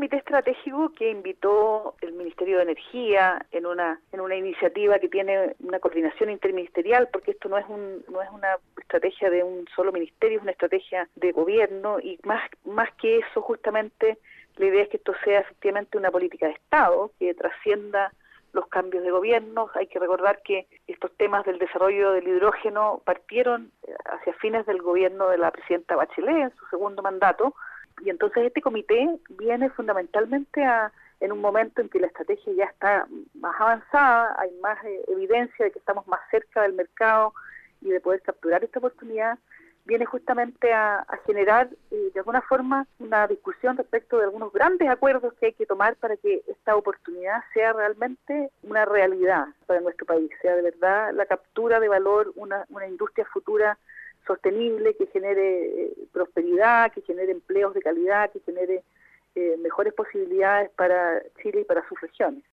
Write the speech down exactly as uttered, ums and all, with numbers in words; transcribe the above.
comité estratégico que invitó el Ministerio de Energía en una en una iniciativa que tiene una coordinación interministerial, porque esto no es un no es una estrategia de un solo ministerio, es una estrategia de gobierno, y más más que eso, justamente la idea es que esto sea efectivamente una política de Estado que trascienda los cambios de gobierno. Hay que recordar que estos temas del desarrollo del hidrógeno partieron hacia fines del gobierno de la presidenta Bachelet en su segundo mandato, y entonces este comité viene fundamentalmente a, en un momento en que la estrategia ya está más avanzada, hay más eh, evidencia de que estamos más cerca del mercado y de poder capturar esta oportunidad. Viene justamente a, a generar eh, de alguna forma una discusión respecto de algunos grandes acuerdos que hay que tomar para que esta oportunidad sea realmente una realidad para nuestro país, sea de verdad la captura de valor, una, una industria futura sostenible que genere eh, prosperidad, que genere empleos de calidad, que genere eh, mejores posibilidades para Chile y para sus regiones.